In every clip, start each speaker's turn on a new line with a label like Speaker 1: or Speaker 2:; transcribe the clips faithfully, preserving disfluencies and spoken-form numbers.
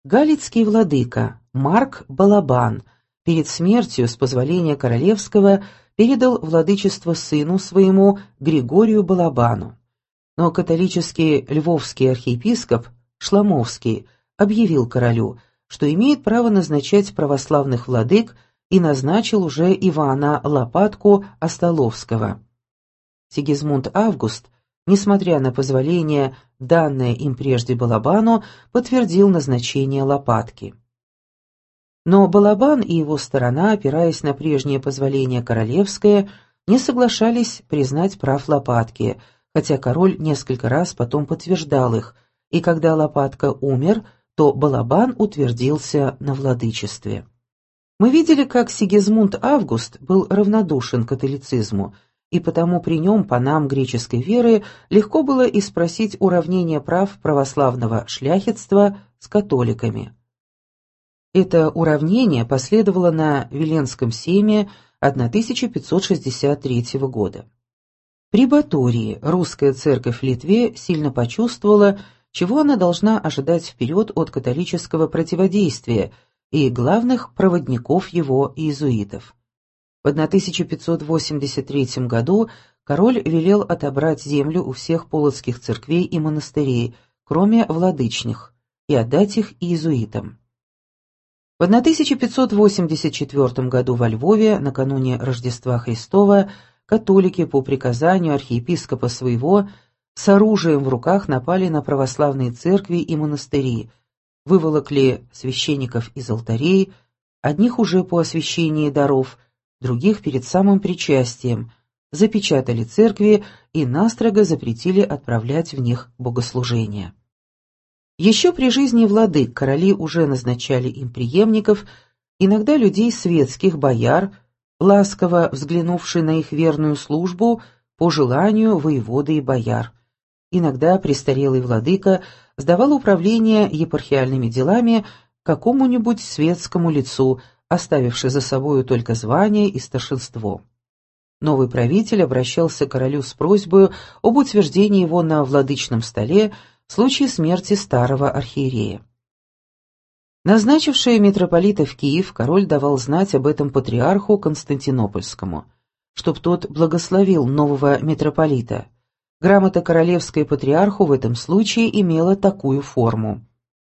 Speaker 1: Галицкий владыка Марк Балабан перед смертью, с позволения королевского, передал владычество сыну своему Григорию Балабану. Но католический львовский архиепископ Шламовский объявил королю, что имеет право назначать православных владык, и назначил уже Ивана Лопатку Остоловского. Сигизмунд Август, несмотря на позволение, данное им прежде Балабану, подтвердил назначение Лопатки. Но Балабан и его сторона, опираясь на прежнее позволение королевское, не соглашались признать прав Лопатки, хотя король несколько раз потом подтверждал их, и когда Лопатка умер, то Балабан утвердился на владычестве. Мы видели, как Сигизмунд Август был равнодушен к католицизму, и потому при нем панам греческой веры легко было и спросить уравнение прав православного шляхетства с католиками. Это уравнение последовало на Виленском сейме тысяча пятьсот шестьдесят третьего года. При Батории русская церковь в Литве сильно почувствовала, чего она должна ожидать вперед от католического противодействия и главных проводников его иезуитов. В тысяча пятьсот восемьдесят третьем году король велел отобрать землю у всех полоцких церквей и монастырей, кроме владычных, и отдать их иезуитам. В тысяча пятьсот восемьдесят четвертом году во Львове, накануне Рождества Христова, католики по приказанию архиепископа своего с оружием в руках напали на православные церкви и монастыри, выволокли священников из алтарей, одних уже по освящении даров, других перед самым причастием, запечатали церкви и настрого запретили отправлять в них богослужения. Еще при жизни владык короли уже назначали им преемников, иногда людей светских, бояр, ласково взглянувшие на их верную службу по желанию воеводы и бояр. Иногда престарелый владыка сдавал управление епархиальными делами какому-нибудь светскому лицу, оставивши за собою только звание и старшинство. Новый правитель обращался к королю с просьбой об утверждении его на владычном столе в случае смерти старого архиерея. Назначивший митрополита в Киев, король давал знать об этом патриарху Константинопольскому, чтоб тот благословил нового митрополита. Грамота королевская патриарху в этом случае имела такую форму: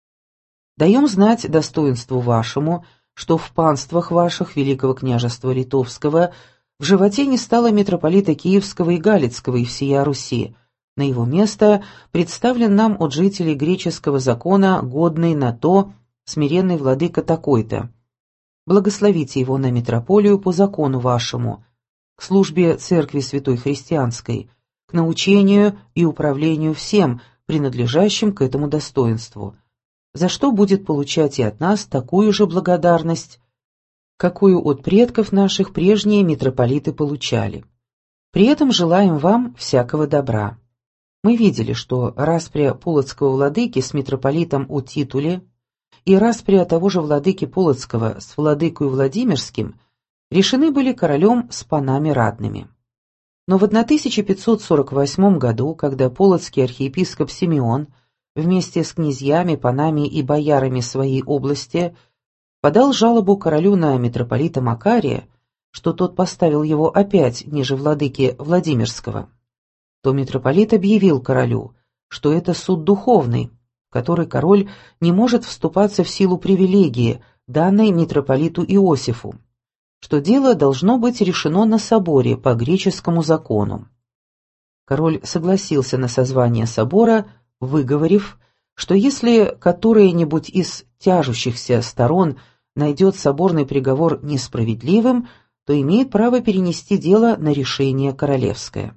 Speaker 1: «Даем знать достоинству вашему, что в панствах ваших Великого княжества Литовского в животе не стало митрополита Киевского и Галицкого и всея Руси. На его место представлен нам от жителей греческого закона, годный на то, смиренный владыка такой-то. Благословите его на митрополию по закону вашему, к службе Церкви Святой Христианской, к научению и управлению всем, принадлежащим к этому достоинству, за что будет получать и от нас такую же благодарность, какую от предков наших прежние митрополиты получали. При этом желаем вам всякого добра. Мы видели, что распря полоцкого владыки с митрополитом о титуле и распря того же владыки Полоцкого с владыкою Владимирским решены были королем с панами ратными. Но в тысяча пятьсот сорок восьмом году, когда полоцкий архиепископ Симеон вместе с князьями, панами и боярами своей области подал жалобу королю на митрополита Макария, что тот поставил его опять ниже владыки Владимирского, то митрополит объявил королю, что это суд духовный, в который король не может вступаться в силу привилегии, данной митрополиту Иосифу, что дело должно быть решено на соборе по греческому закону. Король согласился на созвание собора, выговорив, что если которая-нибудь из тяжущихся сторон найдет соборный приговор несправедливым, то имеет право перенести дело на решение королевское.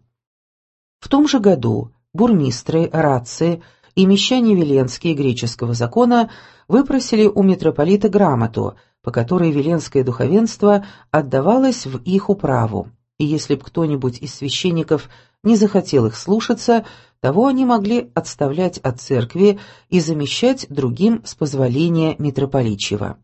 Speaker 1: В том же году бурмистры, рации и мещане Виленские греческого закона выпросили у митрополита грамоту, по которой виленское духовенство отдавалось в их управу, и если б кто-нибудь из священников не захотел их слушаться, того они могли отставлять от церкви и замещать другим с позволения митрополичьего.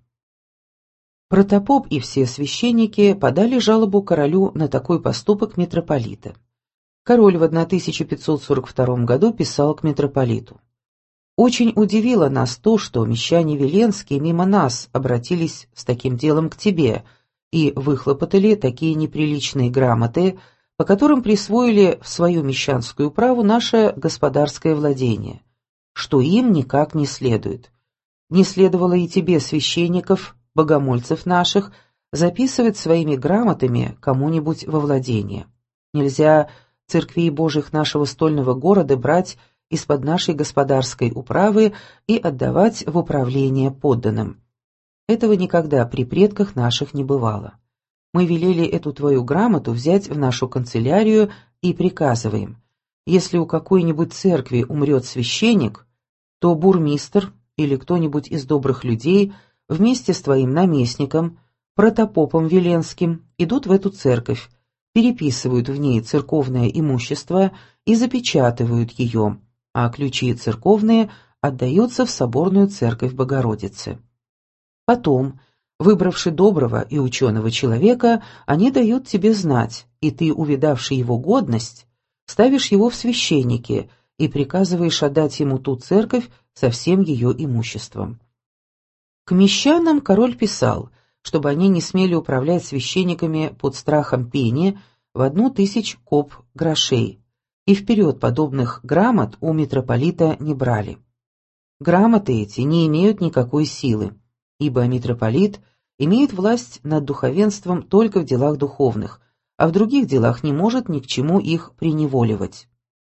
Speaker 1: Протопоп и все священники подали жалобу королю на такой поступок митрополита. Король в тысяча пятьсот сорок втором году писал к митрополиту: Очень удивило нас то, что мещане Веленские мимо нас обратились с таким делом к тебе и выхлопотали такие неприличные грамоты, по которым присвоили в свою мещанскую праву наше господарское владение, что им никак не следует. Не следовало и тебе, священников, богомольцев наших, записывать своими грамотами кому-нибудь во владение. Нельзя церквей Божьих нашего стольного города брать из-под нашей господарской управы и отдавать в управление подданным. Этого никогда при предках наших не бывало. Мы велели эту твою грамоту взять в нашу канцелярию и приказываем: если у какой-нибудь церкви умрет священник, то бурмистр или кто-нибудь из добрых людей вместе с твоим наместником, протопопом Веленским, идут в эту церковь, переписывают в ней церковное имущество и запечатывают ее, а ключи церковные отдаются в соборную церковь Богородицы. Потом, выбравши доброго и ученого человека, они дают тебе знать, и ты, увидавший его годность, ставишь его в священники и приказываешь отдать ему ту церковь со всем ее имуществом. К мещанам король писал, чтобы они не смели управлять священниками под страхом пени в одну тысячу коп грошей, и вперед подобных грамот у митрополита не брали. Грамоты эти не имеют никакой силы, ибо митрополит имеет власть над духовенством только в делах духовных, а в других делах не может ни к чему их приневоливать.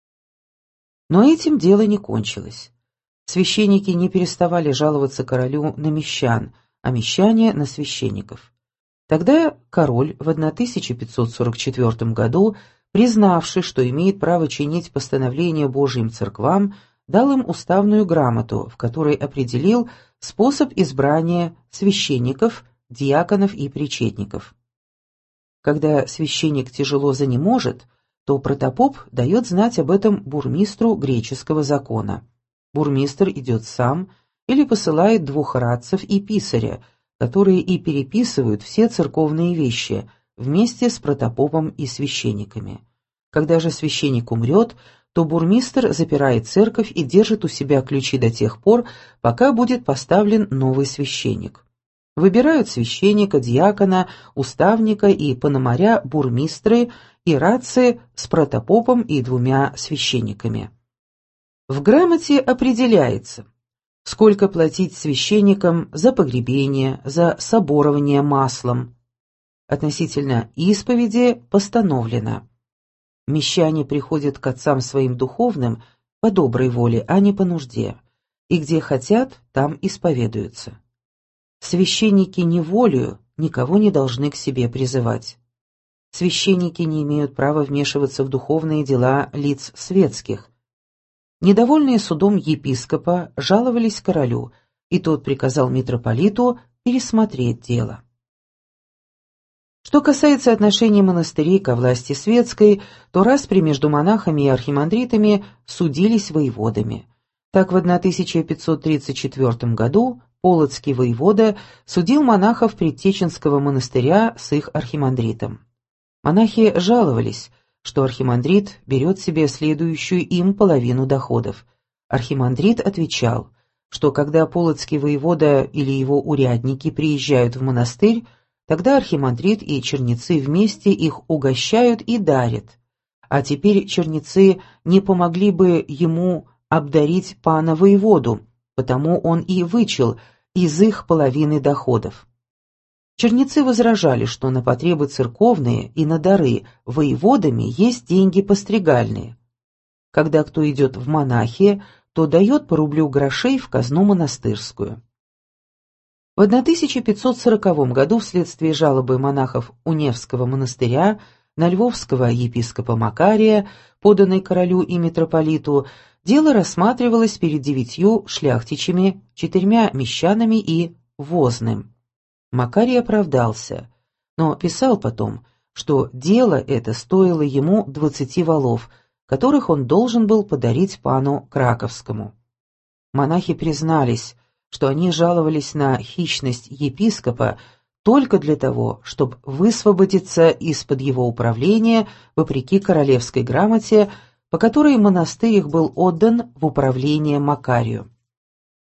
Speaker 1: Но этим дело не кончилось. Священники не переставали жаловаться королю на мещан, а мещане на священников. Тогда король в тысяча пятьсот сорок четвёртом году, признавший, что имеет право чинить постановления Божьим церквам, дал им уставную грамоту, в которой определил способ избрания священников, диаконов и причетников. Когда священник тяжело занеможет, то протопоп дает знать об этом бурмистру греческого закона. Бурмистр идет сам или посылает двух радцев и писаря, которые и переписывают все церковные вещи вместе с протопопом и священниками. Когда же священник умрет, то бурмистр запирает церковь и держит у себя ключи до тех пор, пока будет поставлен новый священник. Выбирают священника, диакона, уставника и пономаря бурмистры и рации с протопопом и двумя священниками. В грамоте определяется, сколько платить священникам за погребение, за соборование маслом. Относительно исповеди постановлено: мещане приходят к отцам своим духовным по доброй воле, а не по нужде, и где хотят, там исповедуются. Священники неволею никого не должны к себе призывать. Священники не имеют права вмешиваться в духовные дела лиц светских. Недовольные судом епископа жаловались королю, и тот приказал митрополиту пересмотреть дело. Что касается отношений монастырей ко власти светской, то распри между монахами и архимандритами судились воеводами. Так в тысяча пятьсот тридцать четвёртом году полоцкий воевода судил монахов Предтеченского монастыря с их архимандритом. Монахи жаловались, что архимандрит берет себе следующую им половину доходов. Архимандрит отвечал, что когда полоцкий воевода или его урядники приезжают в монастырь, тогда архимандрит и чернецы вместе их угощают и дарят. А теперь чернецы не помогли бы ему обдарить пана воеводу, потому он и вычел из их половины доходов. Чернецы возражали, что на потребы церковные и на дары воеводами есть деньги постригальные. Когда кто идет в монахи, то дает по рублю грошей в казну монастырскую. В тысяча пятьсот сороковом году вследствие жалобы монахов Уневского монастыря на львовского епископа Макария, поданной королю и митрополиту, дело рассматривалось перед девятью шляхтичами, четырьмя мещанами и возным. Макарий оправдался, но писал потом, что дело это стоило ему двадцати валов, которых он должен был подарить пану Краковскому. Монахи признались, что они жаловались на хищность епископа только для того, чтобы высвободиться из-под его управления вопреки королевской грамоте, по которой монастырь их был отдан в управление Макарию.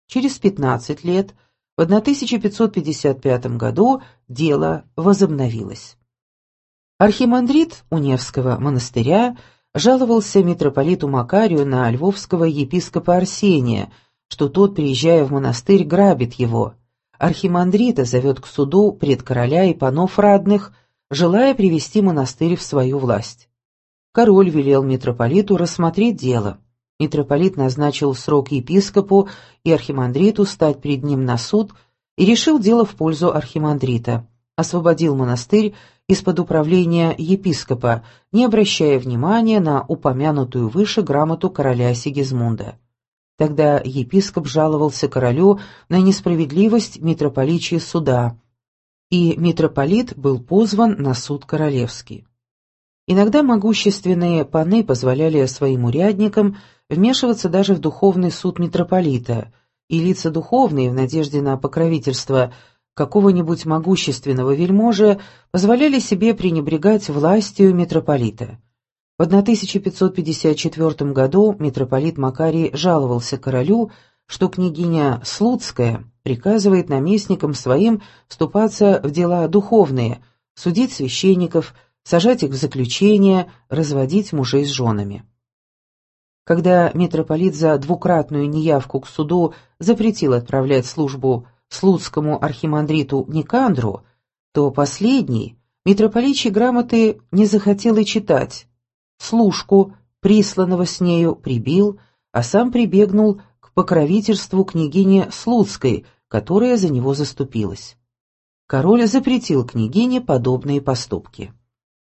Speaker 1: Через пятнадцать лет, в тысяча пятьсот пятьдесят пятом году, дело возобновилось. Архимандрит Уневского монастыря жаловался митрополиту Макарию на львовского епископа Арсения, что тот, приезжая в монастырь, грабит его. Архимандрита зовет к суду пред короля и панов радных, желая привести монастырь в свою власть. Король велел митрополиту рассмотреть дело. Митрополит назначил срок епископу и архимандриту стать перед ним на суд и решил дело в пользу архимандрита, освободил монастырь из-под управления епископа, не обращая внимания на упомянутую выше грамоту короля Сигизмунда. Тогда епископ жаловался королю на несправедливость митрополичьего суда, и митрополит был позван на суд королевский. Иногда могущественные паны позволяли своим урядникам вмешиваться даже в духовный суд митрополита, и лица духовные, в надежде на покровительство какого-нибудь могущественного вельможи, позволяли себе пренебрегать властью митрополита. В тысяча пятьсот пятьдесят четвёртом году митрополит Макарий жаловался королю, что княгиня Слуцкая приказывает наместникам своим вступаться в дела духовные, судить священников, сажать их в заключение, разводить мужей с женами. Когда митрополит за двукратную неявку к суду запретил отправлять службу слуцкому архимандриту Никандру, то последний митрополичьей грамоты не захотел и читать. Служку, присланного с нею, прибил, а сам прибегнул к покровительству княгини Слуцкой, которая за него заступилась. Король запретил княгине подобные поступки.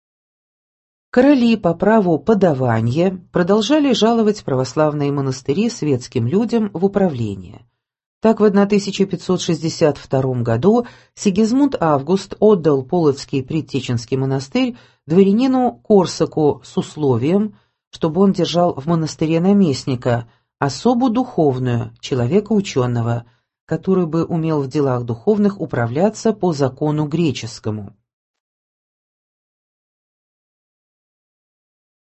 Speaker 1: Короли по праву подавания продолжали жаловать православные монастыри светским людям в управление. Так в тысяча пятьсот шестьдесят втором году Сигизмунд Август отдал Полоцкий Предтеченский монастырь дворянину Корсаку с условием, чтобы он держал в монастыре наместника, особу духовную, человека ученого, который бы умел в делах духовных управляться по закону греческому.